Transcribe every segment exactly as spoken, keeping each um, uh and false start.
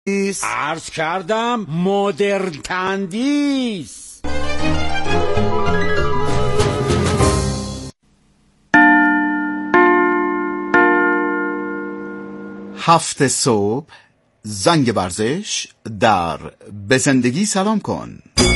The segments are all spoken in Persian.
عرض کردم مدرن تندیس. هفت صبح زنگ ورزش در به زندگی سلام کن.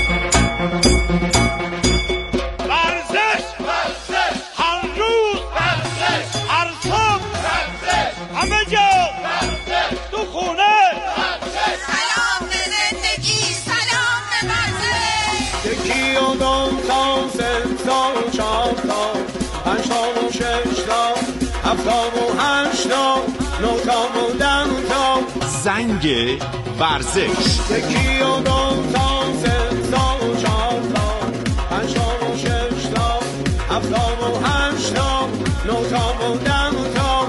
ورزش ورزش هر روز ورزش هر صبح ورزش همه جا ورزش تو خونه ورزش. سلام به زندگی، سلام به ورزش. یکی و دو تا سه تا و چهار تا پنج تا و شش تا هفت تا و هشت تا نه تا و ده تا زنگ ورزش. یکی و دو تا سه تا و چهار تا پنج تا و شش تا هفت تا و هشت تا نه تا و ده تا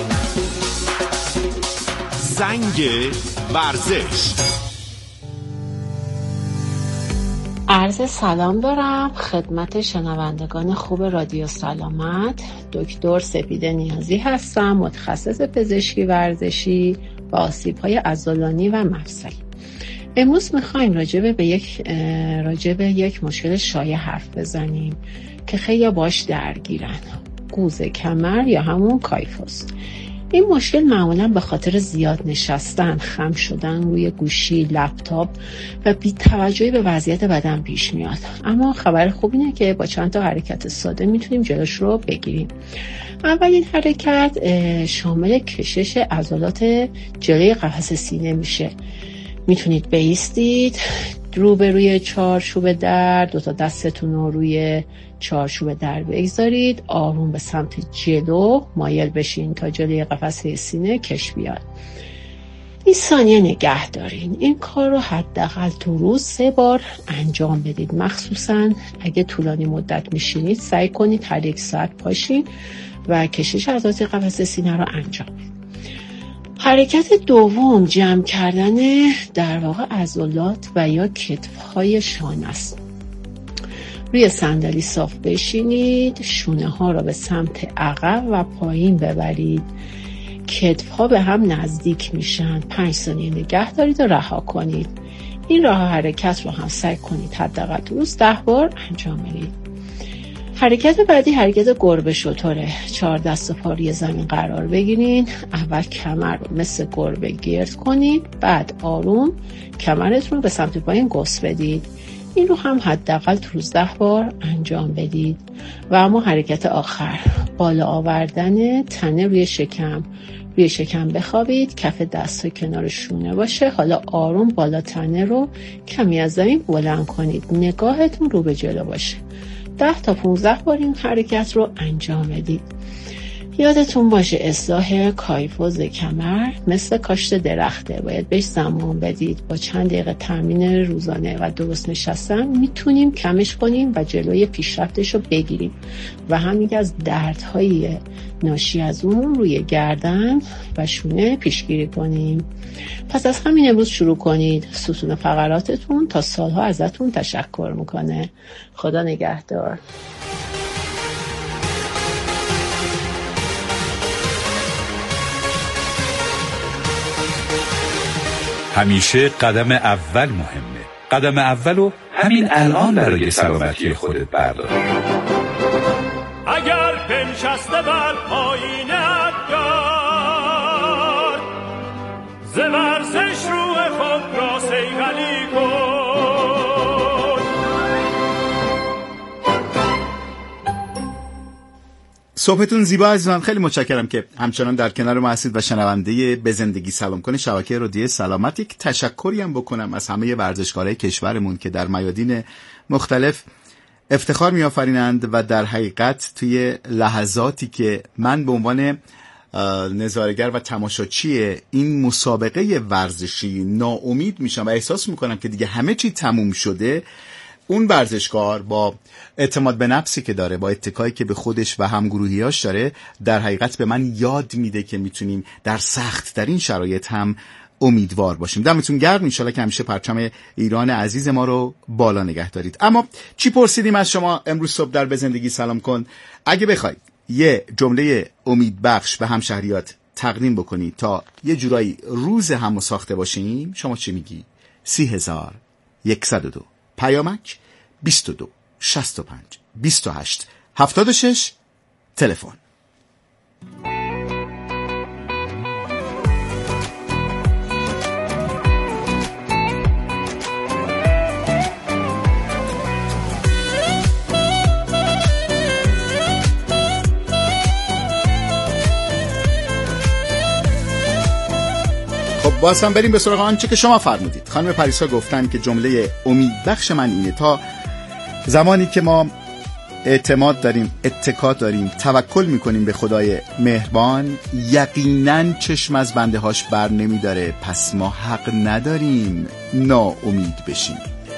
زنگ ورزش. عرض سلام دارم خدمت شنوندگان خوب رادیو سلامت. دکتر سپیده نیازی هستم، متخصص پزشکی ورزشی و آسیب‌های عضلانی و مفصلی. امروز می‌خوایم راجع به یک راجع به یک مشکل شایع حرف بزنیم که خیلی باش درگیرن، قوز کمر یا همون کایفوس. این مشکل معمولاً به خاطر زیاد نشستن، خم شدن روی گوشی، لپتاپ و بی‌توجهی به وضعیت بدن پیش میاد. اما خبر خوب اینه که با چند تا حرکت ساده میتونیم جلوش رو بگیریم. اولین حرکت شامل کشش عضلات جلوی قفس سینه میشه. میتونید بایستید، رو به روی چارچوب در، دو تا دستتون رو روی چارچوب در بگذارید، آروم به سمت جلو مایل بشین تا جلوی قفسه سینه کش بیاد. این ثانیه نگه دارین. این کار رو حداقل تو روز سه بار انجام بدید. مخصوصا اگه طولانی مدت میشینید سعی کنید هر یک ساعت پاشین و کشش عضلات قفسه سینه رو انجام بدید. حرکت دوم جمع کردن در واقع عضلات و یا کتف‌های شانه است. روی صندلی صاف بشینید، شونه ها را به سمت عقب و پایین ببرید. کتف ها به هم نزدیک میشن. پنج ثانیه نگه دارید و رها کنید. این راه حرکت رو هم سعی کنید حداقل روز ده بار انجام بدید. حرکت بعدی حرکت گربه شتره. چهار دست و پا روی زمین قرار بگیرید. اول کمر رو مثل گربه گرد کنید، بعد آروم کمرتون رو به سمت پایین گس بدید. این رو هم حداقل تو روز ده بار انجام بدید. و اما حرکت آخر، بالا آوردن تنه روی شکم. روی شکم بخوابید، کف دست ها کنار شونه باشه. حالا آروم بالا تنه رو کمی از زمین بلند کنید. نگاهتون رو به جلو باشه. ده تا پونزده بار این حرکت رو انجام بدید. یادتون باشه اصلاح کایفوز کمر مثل کاشت درخته، باید بهش زمان بدید. با چند دقیقه تمرین روزانه و درست نشستن میتونیم کمش کنیم و جلوی پیشرفتش رو بگیریم و هم یکی از دردهای ناشی از اون روی گردن و شونه پیشگیری کنیم. پس از همین امروز شروع کنید. ستون فقراتتون تا سالها ازتون تشکر میکنه. خدا نگهدار. همیشه قدم اول مهمه. قدم اولو همین الان برای سلامتی خودت بردار. اگر بنشسته بر پایین ادگار ز ورزش روح خود را صیقلی کن. صبحتون زیبا عزیزان. خیلی متشکرم که همچنان در کنار ما هستید و شنونده به زندگی سلام کنه شبکه رادیو سلامت. یک تشکری هم بکنم از همه ورزشکارای کشورمون که در میادین مختلف افتخار می‌آفرینند و در حقیقت توی لحظاتی که من به عنوان نظاره‌گر و تماشاچی این مسابقه ورزشی ناامید میشم و احساس میکنم که دیگه همه چی تموم شده، اون ورزشکار با اعتماد به نفسی که داره، با اتکایی که به خودش و همگروهیاش داره، در حقیقت به من یاد میده که میتونیم در سخت ترین شرایط هم امیدوار باشیم. دمتون گرم. انشالله که همیشه پرچم ایران عزیز ما رو بالا نگه دارید. اما چی پرسیدیم از شما امروز صبح در به زندگی سلام کن؟ اگه بخواید یه جمله امیدبخش به همشهریات تقدیم بکنی تا یه جورایی روز همو ساخته باشیم، شما چی میگی؟ سی هزار یکصد و دو پیامک بیست و دو شصت و پنج بیست و هشت هفتاد و شش تلفن. خب باز هم بریم به سراغ آنچه که شما فرمودید. خانم پریسا گفتن که جمله امیدبخش من اینه: تا زمانی که ما اعتماد داریم، اتکا داریم، توکل میکنیم به خدای مهربان، یقینا چشم از بنده هاش بر نمیداره، پس ما حق نداریم ناامید بشیم.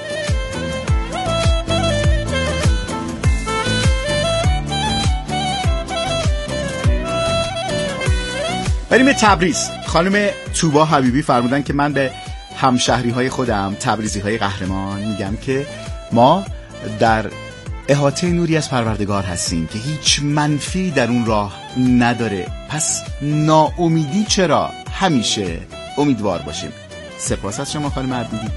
بریم تبریز. خانم توبا حبیبی فرمودن که من به همشهری های خودم، تبریزی های قهرمان، میگم که ما در احاطه نوری از پروردگار هستیم که هیچ منفی در اون راه نداره، پس ناامیدی چرا؟ همیشه امیدوار باشیم. سپاس از شما خانم حبیبی.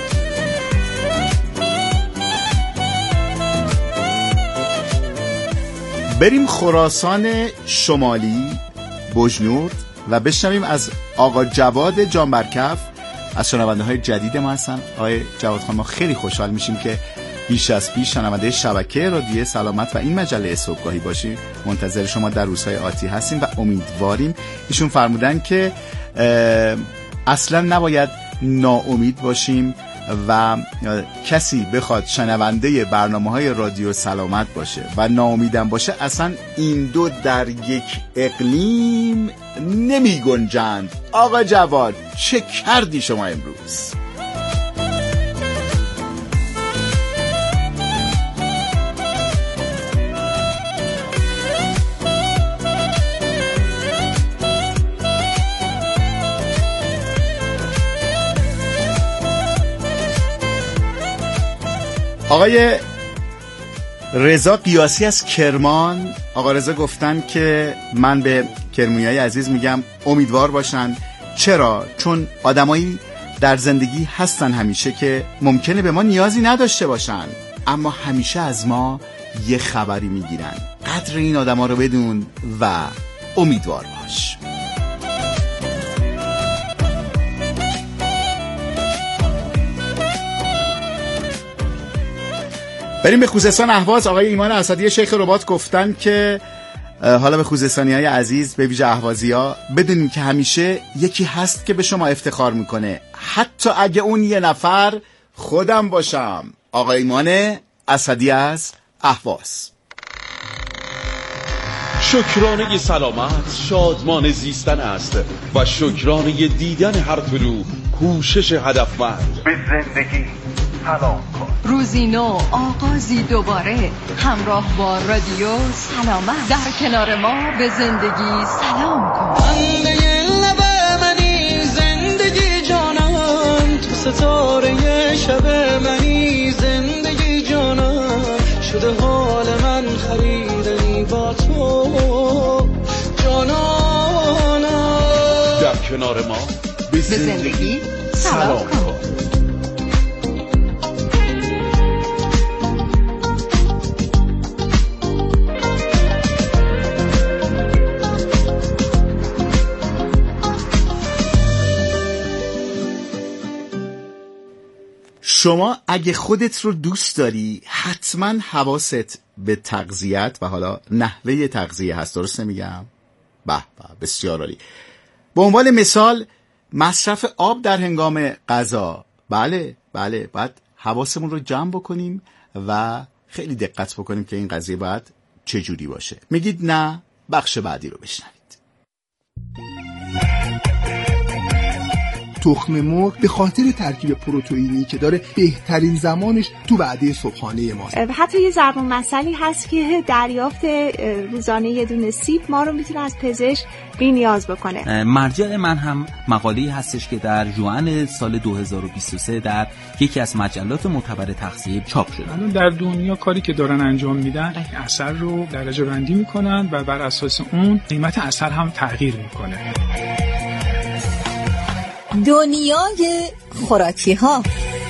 بریم خراسان شمالی، بجنورد، و بشنویم از آقا جواد جانبرکف، از شنونده های جدید ما هستن. آقای جواد خان، ما خیلی خوشحال میشیم که بیش از پیش شنونده شبکه رادیو سلامت و این مجله صبحگاهی باشیم. منتظر شما در روزهای آتی هستیم و امیدواریم. ایشون فرمودن که اصلا نباید ناامید باشیم و کسی بخواد شنونده برنامه‌های رادیو سلامت باشه و ناامیدم باشه، اصلا این دو در یک اقلیم نمی گنجند. آقا جواد، چه کردی شما امروز؟ آقای رضا قیاسی از کرمان، آقا رضا گفتن که من به کرمونیای عزیز میگم امیدوار باشن. چرا؟ چون آدمایی در زندگی هستن همیشه که ممکنه به ما نیازی نداشته باشن، اما همیشه از ما یه خبری میگیرن. قدر این آدما رو بدون و امیدوار باش. بریم به خوزستان اهواز. آقای ایمان اسدی شیخ رباط گفتن که حالا به خوزستانی های عزیز، به ویژه اهوازی ها، بدونیم که همیشه یکی هست که به شما افتخار میکنه، حتی اگه اون یه نفر خودم باشم. آقای ایمان اسدی از اهواز. شکرانه سلامت شادمان زیستن است و شکرانه دیدن هر طلوع کوشش هدفمند. به زندگی سلام کن. روزی نو، آغازی دوباره، همراه با رادیو سلامت. در کنار ما به زندگی سلام کن. بنده لب منی زندگی جانم، تو ستاره شب منی زندگی جانم، شده حال من خریدنی با تو جانانم. در کنار ما به زندگی, زندگی سلام, سلام کن. کن. شما اگه خودت رو دوست داری، حتما حواست به تغذیت و حالا نحوه تغذیه هست. درسته میگم؟ به به، بسیار عالی. به عنوان مثال مصرف آب در هنگام غذا. بله بله، بعد حواسمون رو جمع بکنیم و خیلی دقت بکنیم که این قضیه باید چجوری باشه. میگید نه؟ بخش بعدی رو بشنوید. تخم مرغ به خاطر ترکیب پروتئینی که داره بهترین زمانش تو وعده صبحانه ماست. حتی یه ضرب المثلی هست که دریافت روزانه یه دونه سیب ما رو میتونه از پزشک بی نیاز بکنه. مرجع من هم مقاله‌ای هستش که در ژوئن سال دو هزار و بیست و سه در یکی از مجلات معتبر تغذیه چاپ شده. الان در دنیا کاری که دارن انجام میدن اثر رو درجه بندی میکنن و بر اساس اون قیمت اثر هم تغییر میکنه. دنیای خوراکی ها.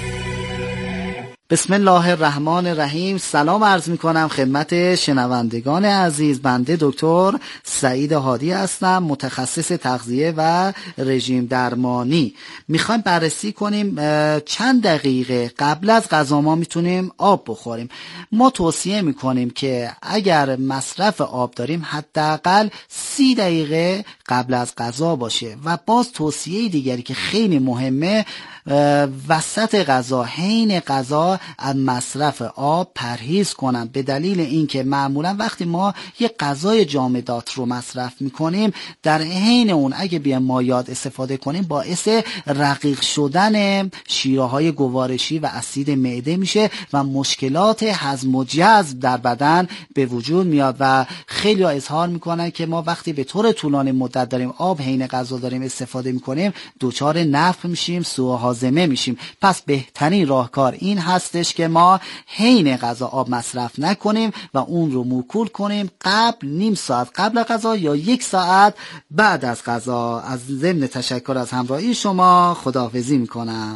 بسم الله الرحمن الرحیم. سلام عرض می کنم خدمت شنوندگان عزیز. بنده دکتر سعید هادی هستم، متخصص تغذیه و رژیم درمانی. میخوایم بررسی کنیم چند دقیقه قبل از غذا ما میتونیم آب بخوریم. ما توصیه میکنیم که اگر مصرف آب داریم حداقل سی دقیقه قبل از غذا باشه. و باز توصیه دیگری که خیلی مهمه، وسط غذا، حین غذا از مصرف آب پرهیز کنن، به دلیل اینکه معمولا وقتی ما یه غذای جامدات رو مصرف میکنیم در حین اون اگه بیایم مایعات استفاده کنیم باعث رقیق شدن شیره‌های گوارشی و اسید معده میشه و مشکلات هضم و جذب در بدن به وجود میاد. و خیلی ها اظهار میکنن که ما وقتی به طور طولانی مدت داریم آب حین غذا داریم استفاده میکنیم دچار نفخ میشیم، سوء هاضمه میشیم. پس بهترین راهکار این هستش که ما حین غذا آب مصرف نکنیم و اون رو موکول کنیم قبل، نیم ساعت قبل غذا یا یک ساعت بعد از غذا. از ضمن تشکر از همراهی شما خداحافظی میکنم.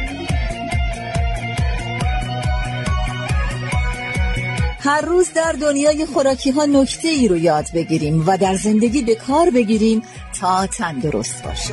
هر روز در دنیای خوراکی ها نکته ای رو یاد بگیریم و در زندگی به کار بگیریم تا تندرست باشیم.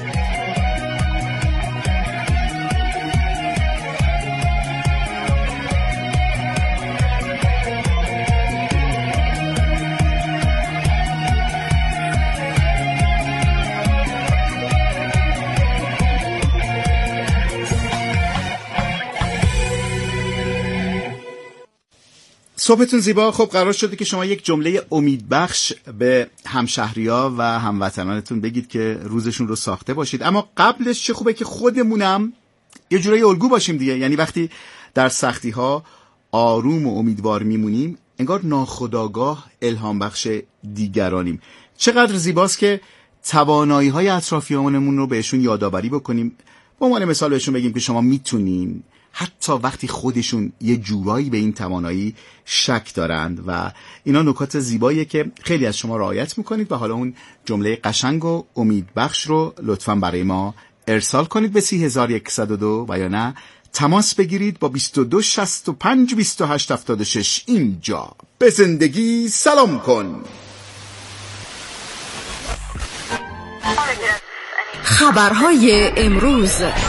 صبحتون زیبا. خب قرار شده که شما یک جمله امیدبخش به همشهری‌ها و هموطنانتون بگید که روزشون رو ساخته باشید. اما قبلش چه خوبه که خودمونم یه جورایی الگو باشیم دیگه. یعنی وقتی در سختی‌ها آروم و امیدوار میمونیم انگار ناخودآگاه الهام بخش دیگرانیم. چقدر زیباست که توانایی‌های اطرافیانمون رو بهشون یادآوری بکنیم. به عنوان مثال بهشون بگیم که شما میتونین، حتی وقتی خودشون یه جورایی به این توانایی شک دارند. و اینا نکات زیباییه که خیلی از شما رعایت میکنید. و حالا اون جمله قشنگ و امیدبخش رو لطفاً برای ما ارسال کنید به سی هزار و صد و دو و یا نه تماس بگیرید با بیست و دو شصت و پنج بیست و هشت هفتاد و شش. اینجا به زندگی سلام کن. خبرهای امروز.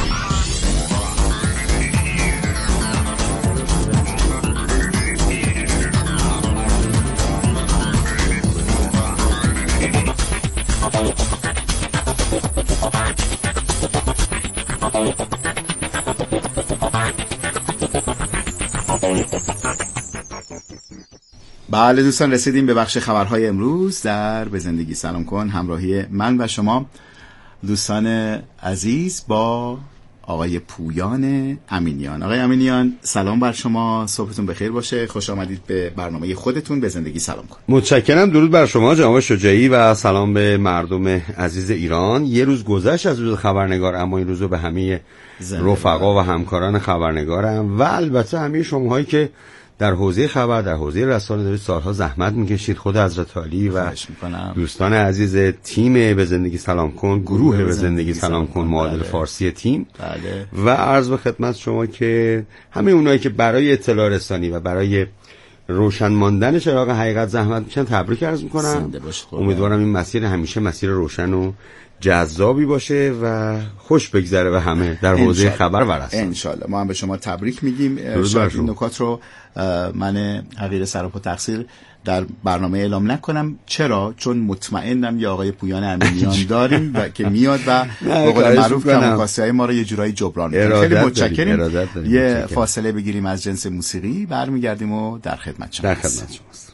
بله دوستان، رسیدیم به بخش خبرهای امروز در به زندگی سلام کن. همراهی من و شما دوستان عزیز با آقای پویان امینیان. آقای امینیان سلام بر شما، صبحتون بخیر باشه. خوش آمدید به برنامه خودتون به زندگی سلام کن. متشکرم. درود بر شما جناب شجاعی و سلام به مردم عزیز ایران. یه روز گذشت از روز خبرنگار، اما این روزو به همه رفقا و همکاران خبرنگارم و البته همه شماهایی که در حوزه خبر، در حوزه رسانه دارید سالها زحمت میکشید، خود حضرت عالی و دوستان عزیز تیم به زندگی سلام کن، گروه به زندگی سلام کن معادل فارسی تیم، بله. و عرض به خدمت شما که همه اونایی که برای اطلاع رسانی و برای روشن ماندن چراغ حقیقت زحمت میشن تبریک عرض میکنم. امیدوارم این مسیر همیشه مسیر روشن و جذابی باشه و خوش بگذره به همه در حوزه خبر و رسانه. انشالله ما هم به شما تبریک میگیم. شاید این نکات رو من حقیر سراپا تقصیر در برنامه اعلام نکنم. چرا؟ چون مطمئنم یه آقای پویان امینیان داریم و که میاد و به قول معروف کمکاسی‌های ما رو یه جورایی جبران می‌کنه. خیلی متشکریم. یه فاصله بگیریم از جنس موسیقی، برمیگردیم و در خدمت شما. در خدمت شماست.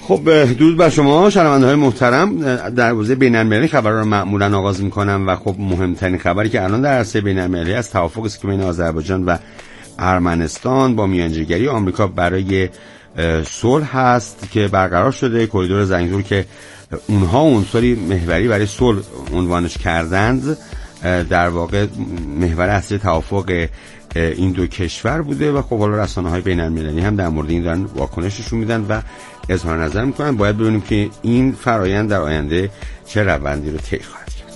خب درود بر شما شنونده‌های محترم. در حوزه بین‌المللی خبر رو معمولا آغاز می‌کنم و خب مهمترین خبری که الان در عرصه بین‌المللی از توافق است که بین آذربایجان و ارمنستان با میانجیگری آمریکا برای صلح هست که برقرار شده. کریدور زنگزور که اونها عنصری محوری برای صلح عنوانش کردند در واقع محور اصلی توافق این دو کشور بوده و خب حالا رسانه‌های بین‌المللی هم در مورد این دارن واکنششون میدن و اظهار نظر میکنن. باید ببینیم که این فرایند در آینده چه روندی رو طی خواهد کرد.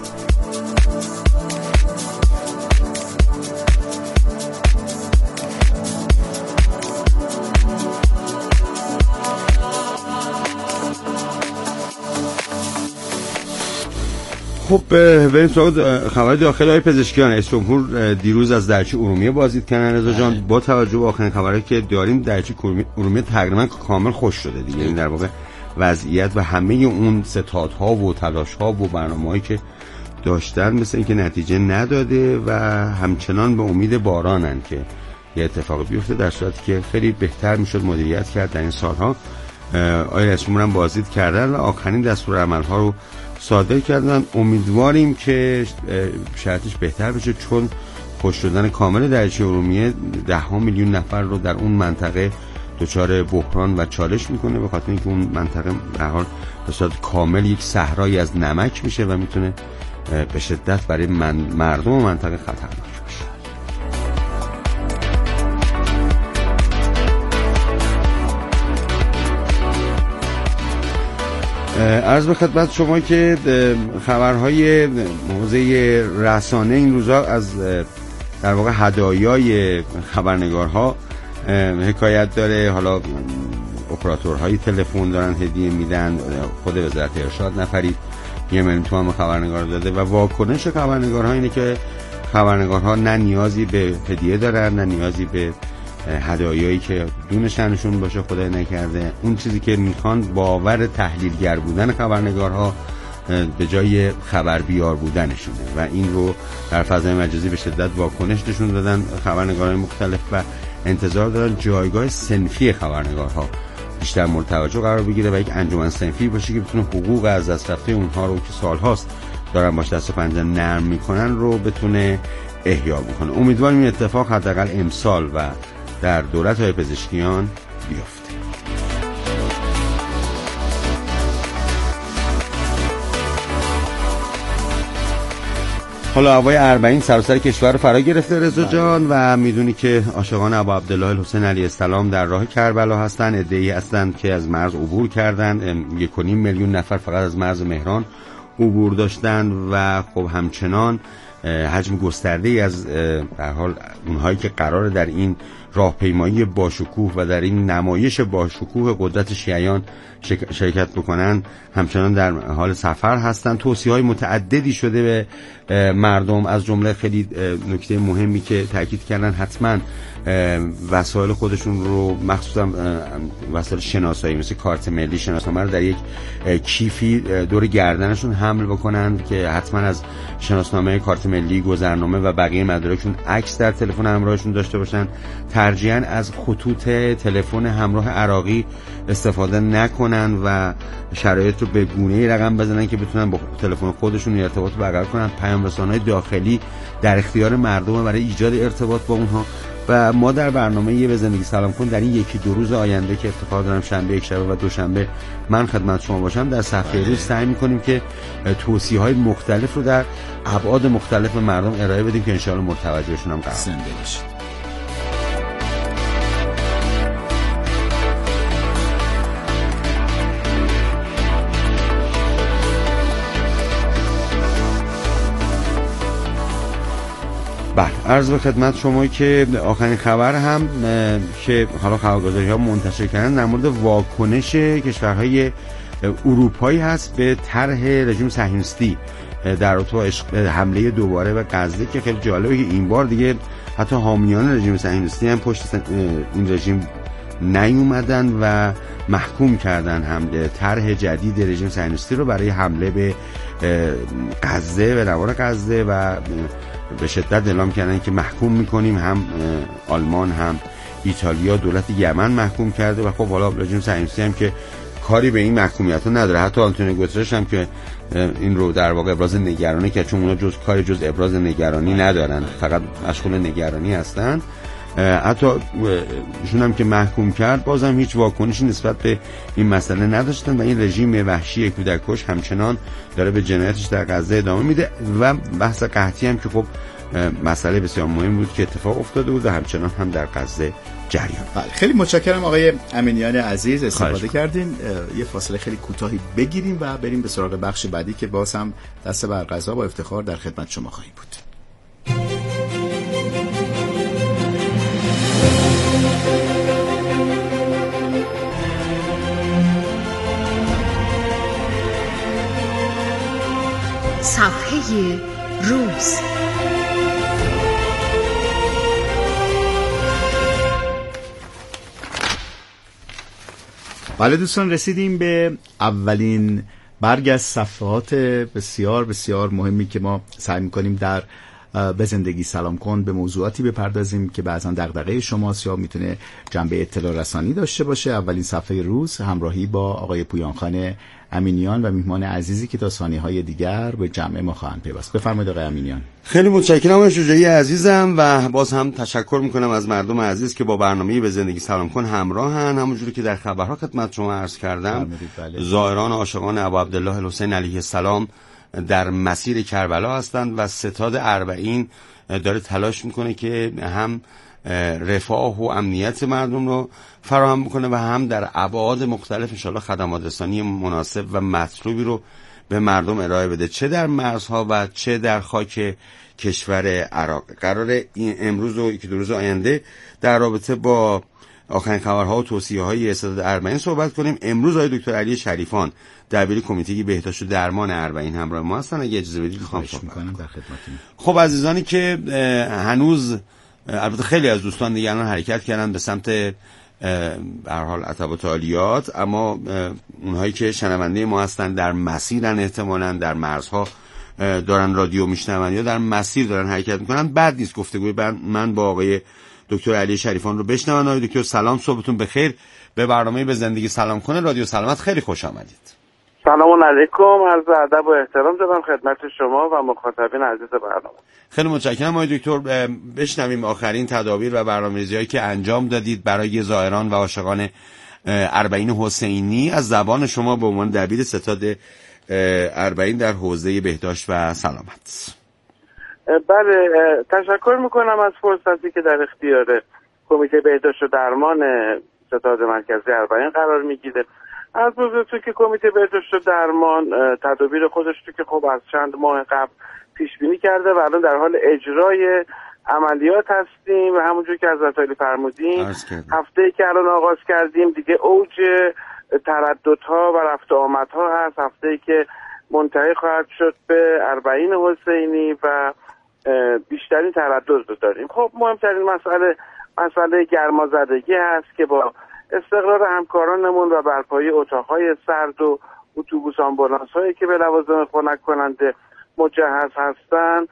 خب بریم سراغ خبر داخلی. های پزشکیان رئیس جمهور دیروز از دریاچه ارومیه بازدید کردن. رضا جان با توجه به آخرین خبرایی که داریم دریاچه ارومیه تقریبا کامل خوش شده دیگه. این در واقع وضعیت و همه اون ستادها و تلاش‌ها و برنامه‌هایی که داشتن مثل اینکه نتیجه نداده و همچنان به امید بارانن که یه اتفاق بیفته، در صورتی که خیلی بهتر میشد مدیریت کرد در این سالها. آقای رئیس جمهور هم بازدید کردن و آخرین دستورالعمل‌ها رو صادر کردن. امیدواریم که شرطش بهتر بشه، چون خوش شدن کامل دریاچه ارومیه ده ها میلیون نفر رو در اون منطقه دچار بحران و چالش میکنه، به خاطر اینکه اون منطقه به هر حال به صورت کامل یک صحرایی از نمک میشه و میتونه به شدت برای من مردم منطقه خطرناک باشه. عرض به خدمت شما که خبرهای حوزه رسانه این روزا از در واقع هدایای خبرنگارها حکایت داره. حالا اپراتورهای تلفن دارن هدیه میدن، خود وزارت ارشاد نفری یه میلیون تومان به خبرنگار داده و واکنش خبرنگارها اینه که خبرنگارها نه نیازی به هدیه دارن نه نیازی به هدایایی که دون شأنشون باشه خدای نکرده. اون چیزی که میخوان باور تحلیلگر بودن خبرنگارها به جای خبر بیار بودنشونه و این رو در فضای مجازی به شدت واکنش نشون دادن خبرنگارهای مختلف و انتظار دارن جایگاه صنفی خبرنگارها بیشتر مورد توجه قرار بگیره و یک انجمن صنفی باشه که بتونه حقوق از دست رفته اونها رو که سالهاست دارن باش دست و پنجه نرم میکنن رو بتونه احیا بکنه. امیدواریم این اتفاق حداقل امسال و در دولت‌های پزشکیان بیفته. حالا هوای اربعین سراسر کشور رو فرا گرفته رضا جان و میدونی که عاشقان ابا عبدالله الحسین علیه السلام در راه کربلا هستن. عده‌ای هستن که از مرز عبور کردن، یک و نیم میلیون نفر فقط از مرز مهران عبور داشتن و خب همچنان حجم گسترده‌ای از در حال اونهایی که قراره در این راهپیمایی باشکوه و در این نمایش باشکوه قدرت شیعیان شرکت بکنن همچنان در حال سفر هستن. توصیه‌های متعددی شده به مردم، از جمله خیلی نکته مهمی که تاکید کردن حتما وسایل خودشون رو مخصوصا وسایل شناسایی مثل کارت ملی شناسنامه رو در یک کیفی دور گردنشون حمل بکنن که حتما از شناسنامه کارت ملی، گذرنامه و بقیه مدارکشون عکس در تلفن همراهشون داشته باشن. ترجیحاً از خطوط تلفن همراه عراقی استفاده نکنن و شرایط رو به گونه‌ای رقم بزنن که بتونن با تلفن خودشون ارتباط برقرار کنن. پیام رسان‌های داخلی در اختیار مردم برای ایجاد ارتباط با اونها و ما در برنامه یه به زندگی سلام کن در این یکی دو روز آینده که اتفاق دارم شنبه یک شنبه و دوشنبه من خدمت شما باشم در صفحه روز سعی می‌کنیم که توصیه‌های مختلف رو در ابعاد مختلف مردم ارائه بدیم که ان شاءالله مورد توجهشون هم قرار بشه. بله عرض به خدمت شما که آخرین خبر هم که حالا خبرگزاری ها منتشر کردن در مورد واکنش کشورهای اروپایی هست به طرح رژیم صهیونیستی در رابطه با حمله دوباره به غزه که خیلی جالبه که این بار دیگه حتی حامیان رژیم صهیونیستی هم پشت این رژیم نیومدن و محکوم کردن حمله طرح جدید رژیم صهیونیستی رو برای حمله به غزه به نوار غزه و به شدت اعلام کردن که محکوم میکنیم. هم آلمان هم ایتالیا دولت یمن محکوم کرده و خب حالا رژیم صهیونیستی هم که کاری به این محکومیت ها نداره. حتی آنتونیو گوترش هم که این رو در واقع ابراز نگرانی که چون اونا جز کاری جز ابراز نگرانی ندارن، فقط مشغول نگرانی هستن، حتی ایشون هم که محکوم کرد بازم هیچ واکنشی نسبت به این مسئله نداشتن و این رژیم وحشی کودککش همچنان داره به جنایتش در غزه ادامه میده. و بحث قحطی هم که خب مسئله بسیار مهم بود که اتفاق افتاده بود و همچنان هم در غزه جریان. بله خیلی متشکرم آقای امینیان عزیز، استفاده کردین. یه فاصله خیلی کوتاهی بگیریم و بریم به سراغ بخش بعدی که باز هم دست بر قضا با افتخار در خدمت شما خواهیم بود. صفحه روز. بله دوستان، رسیدیم به اولین برگ از صفحات بسیار بسیار مهمی که ما سعی می‌کنیم در به زندگی سلام کن به موضوعاتی بپردازیم که بعضا دغدغه شماست یا میتونه جنبه اطلاع رسانی داشته باشه. اولین صفحه روز همراهی با آقای پویانخان امینیان و میهمان عزیزی که تا ثانیه‌های دیگر به جمع ما خواهند پیوست. بفرمایید آقای امینیان. خیلی متشکرم آقای شجاعی عزیزم و باز هم تشکر میکنم از مردم عزیز که با برنامه به زندگی سلام کن همراهن. همونجوری که در خبرها خدمت شما عرض کردم، زائران عاشقان ابو عبدالله الحسین علیه السلام در مسیر کربلا هستند و ستاد اربعین داره تلاش میکنه که هم رفاه و امنیت مردم رو فراهم میکنه و هم در ابعاد مختلف انشالله خدمات رسانی مناسب و مطلوبی رو به مردم ارائه بده، چه در مرزها و چه در خاک کشور عراق. قراره این امروز و یک دو روز آینده در رابطه با آخرین خبرها و توصیه‌های ستاد اربعین صحبت کنیم. امروز آقای دکتر علی شریفان دبیر کمیته بهداشت و درمان اربعین همراه ما هستن. اگه اجازه بدید می‌خوام صحبت کنم در خدمتتون. خب عزیزانی که هنوز، البته خیلی از دوستان دیگه الان حرکت کردن به سمت به هر حال عتبات عالیات، اما اونهایی که شنونده ما هستن در مسیرن، احتمالاً در مرزها دارن رادیو میشنون یا در مسیر دارن حرکت میکنن، بد نیست گفتگوی من با آقای دکتر علی شریفان رو بشنون. آقای دکتر سلام، صبحتون بخیر. به برنامه به زندگی سلام کنه رادیو سلامت خیلی خوش آمدید. سلام علیکم، عرض ادب و احترام دارم خدمت شما و مخاطبین عزیز برنامه. خیلی متشکرم آقای دکتر. بشنویم آخرین تدابیر و برنامه‌ریزی‌هایی که انجام دادید برای زائران و عاشقان اربعین حسینی از زبان شما به عنوان دبیر ستاد اربعین در حوزه بهداشت و سلامت. بله، تشکر میکنم از فرصتی که در اختیار کمیته بهداشت و درمان ستاد مرکزی اربعین قرار میگیره. از بزرگتون که کمیته بهداشت و درمان تدابیر خودش رو که خب از چند ماه قبل پیش بینی کرده و الان در حال اجرای عملیات هستیم و همونجور که حضرت علی فرمودین هفته‌ای که الان آغاز کردیم دیگه اوج ترددها و رفت آمدها هست. هفته‌ای که منتهی خواهد شد به اربعین حسینی و بیشترین تردد رو داریم. خب مهمترین مسئله مسئله گرمازدگی هست که با استقرار همکارانمون و برپایی اتاقهای سرد و اتوبوس آمبولانس هایی که به لوازم خنک کننده مجهز هستن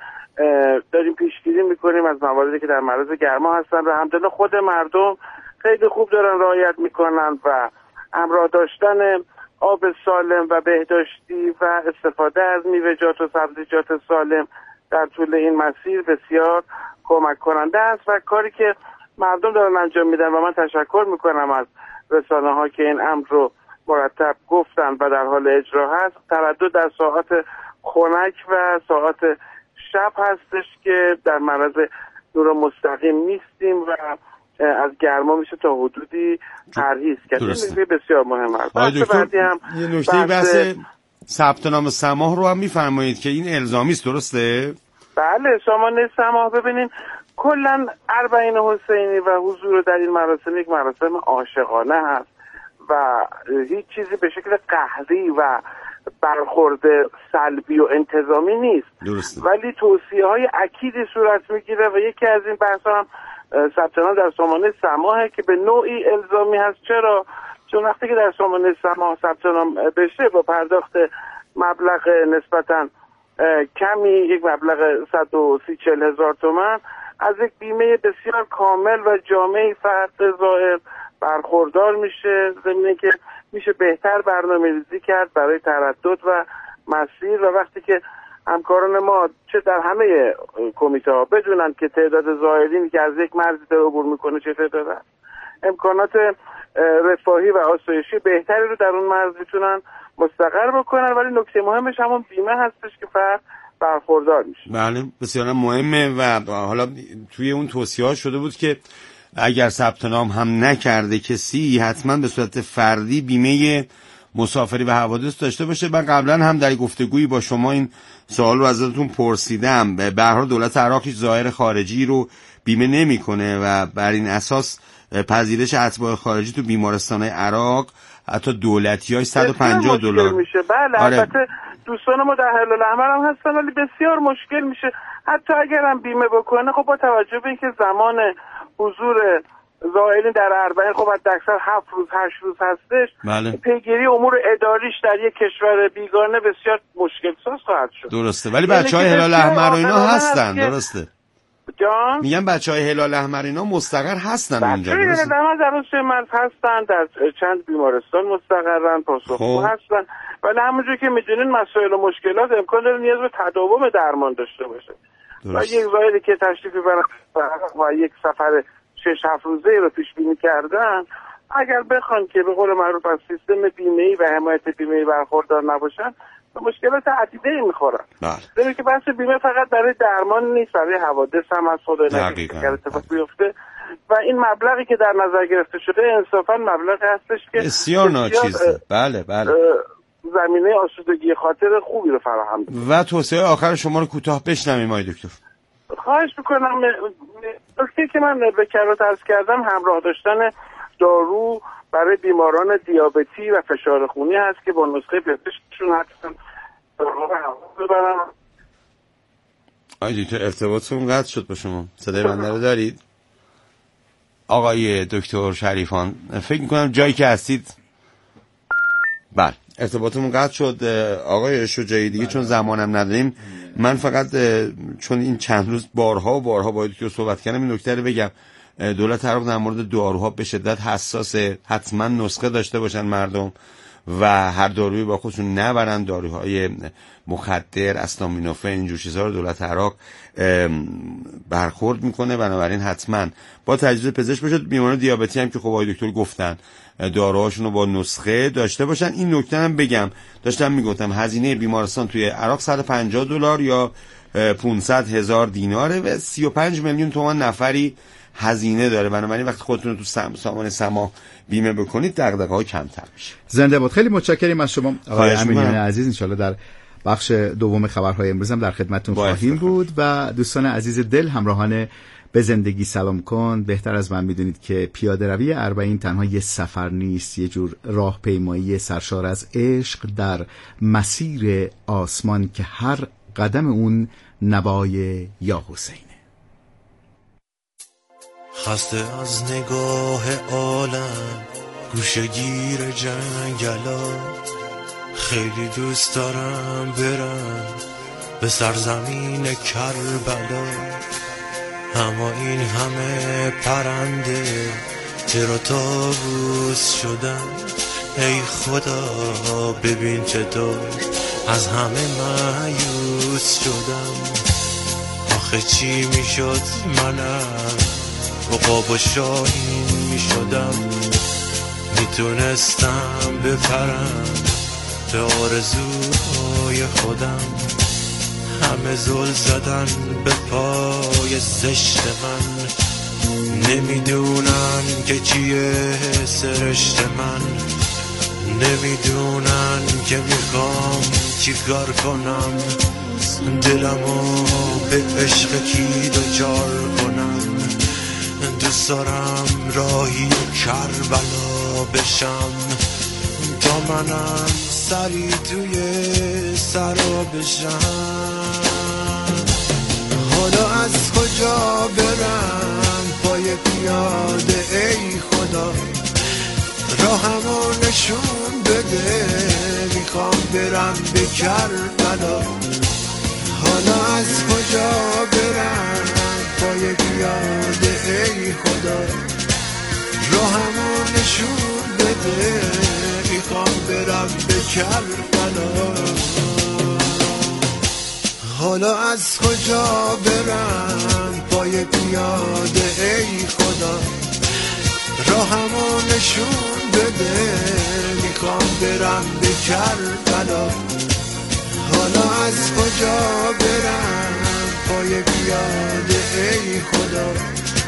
داریم پیشگیری میکنیم از مواردی که در معرض گرما هستن و همدلله خود مردم خیلی خوب دارن رعایت میکنن و همراه داشتن آب سالم و بهداشتی و استفاده از میوه‌جات و سبزیجات سالم در طول این مسیر بسیار کمک کننده است و کاری که مردم دارن انجام میدن و من تشکر میکنم از رسانه ها که این امر رو مرتب گفتن و در حال اجرا هست. تردد در ساعات خنک و ساعات شب هستش که در معرض نور مستقیم نیستیم و از گرما میشه تا حدودی پرهیز کرد. این نکته بسیار مهم است. بعدی هم یه نکته بحث ثبت نام سماح رو هم میفرمایید که این الزامی است، درسته؟ بله، سامانه سماح ببینین کلا اربعین حسینی و حضور در این مراسم یک مراسم عاشقانه هست و هیچ چیزی به شکل قهری و برخورد سلبی و انتظامی نیست. درسته. ولی توصیه های اکیدی صورت میگیره و یکی از این بحث هم ثبت نام در سامانه سماحه که به نوعی الزامی هست. چرا؟ چون وقتی که در سامانه سماح ثبت نام بشه با پرداخت مبلغ نسبتاً کمی، یک مبلغ صد و سی چهل هزار تومان، از یک بیمه بسیار کامل و جامعی فرد زائر برخوردار میشه، ضمن که میشه بهتر برنامه‌ریزی کرد برای تردد و مسیر. و وقتی که همکاران ما چه در همه کمیته ها بدونن که تعداد زائرینی که از یک مرزی داره عبور میکنه چه تعداد هست، امکانات رفاهی و آسایشی بهتری رو در اون مرز میتونن مستقر بکنن. ولی نکته مهمش همون بیمه هستش که فرد برخوردار میشه. بله بسیار مهمه. و حالا توی اون توصیه‌ها شده بود که اگر ثبت نام هم نکرده کسی حتما به صورت فردی بیمه مسافری و حوادث داشته باشه. من قبلا هم در گفتگویی با شما این سوال رو ازتون پرسیدم. به هر حال دولت عراق هیچ زائر خارجی رو بیمه نمیکنه و بر این اساس پذیرش اتباع خارجی تو بیمارستان‌های عراق حتی دولتی‌های صد و پنجاه دلار میشه. بله آره. البته دوستان ما در هلال احمر هم هستن ولی بسیار مشکل میشه حتی اگر هم بیمه بکنه. خب با توجه به اینکه زمان حضور زائرین در اربعین خب حد اکثر هفت روز هشت روز هستش، بله. پیگیری امور اداریش در یک کشور بیگانه بسیار مشکل ساز خواهد شد. درسته. ولی بچهای هلال احمر و اینا هستن. درسته جان میگم بچهای هلال احمر اینا مستقر هستن اونجا. بچهای هلال احمر در اون سه مرز هستن، در چند بیمارستان مستقرن، پاسخگو هستن. ولی همونجور که میدونین مسائل و مشکلات امکان داره نیاز به تداوم درمان داشته باشه. و یک زائری که تشریف ببرن و یک سفر شش هفت روزه رو پیش بینی کردن، اگر بخوان که به قول معروف از سیستم بیمه‌ای و حمایت بیمه‌ای برخوردار نباشن به مشکلات عدیده‌ای میخورن. ببینید که بحث بیمه فقط برای درمان نیست، برای حوادث هم از خدای نکرده اگر اتفاق بیفته. و این مبلغی که در نظر گرفته شده انصافا مبلغی هستش که بسیار ناچیزه. بله بله زمینه آسودگی خاطر خوبی رو فراهم می‌کنه. و توصیه آخر شما رو کوتاه بشنویم آقای دکتر. خواهش میکنم. نکته که من به کرات عرض کردم همراه داشتن دارو برای بیماران دیابتی و فشار خونی هست که با نسخه پزشکشون هستن ببرن. آقای دکتر ارتباطتون قطع شد با شما. صدای من رو دارید؟ آقای دکتر شریفان فکر میکنم جایی که هستید بله ارتباطمون قطع شد. آقای شجاعی دیگه چون زمانم نداریم من فقط چون این چند روز بارها و بارها با دکتر صحبت کردم این نکته رو بگم. دولت عراق در مورد داروها به شدت حساسه. حتما نسخه داشته باشن مردم و هر دارویی با خودشون نبرن. داروهای مخدر، استامینوفن، اینجور چیزها رو دولت عراق برخورد میکنه. بنابراین حتما با تجهیز پزشک باشه. بیماران دیابتی هم که خب آقای دکتر گفتن داروهاشون رو با نسخه داشته باشن. این نکته هم بگم داشتم میگفتم هزینه بیمارستان توی عراق صد و پنجاه دلار یا پانصد هزار دیناره و سی و پنج میلیون تومان نفری هزینه داره. بنابراین وقتی خودتون رو تو سم... سامان سما بیمه بکنید دغدغه‌ها کمتر میشه. زنده باد. خیلی متشکرم از شما آقای امینیان عزیز. ان شاءالله در بخش دوم خبرهای امروز هم در خدمتتون خواهیم بود. و دوستان عزیز دل، همراهان به زندگی سلام کن، بهتر از من میدونید که پیاده روی اربعین تنها یه سفر نیست، یه جور راهپیمایی سرشار از عشق در مسیر آسمان که هر قدم اون نوای یا حسینه. خسته از نگاه عالم گوشگیر جنگلات، خیلی دوست دارم برم به سرزمین کربلا، اما این همه پرنده چرا طاووس شدن؟ ای خدا ببین چطور از همه مایوس شدم. آخه چی میشد منم عقاب و شاهین میشدم، میتونستم بپرم به آرزوهای خودم. همه زل زدن به پای زشت من، نمیدونن که چیه سرشت من، نمیدونن که میخوام چی کار کنم، دلمو به عشق کی دوچار کنم. دوست دارم راهی کربلا بشم تا منم سری توی سرا بشم. حالا از کجا برم پای پیاده ای خدا، راهمو نشون بده میخوام برم به کربلا. حالا از کجا برم پای پیاده ای خدا، راهمو نشون بده کربلا. حالا از کجا برم پای پیاده ای خدا، راهمو نشون بده میخوام برم به کربلا. حالا از کجا برم پای پیاده ای خدا،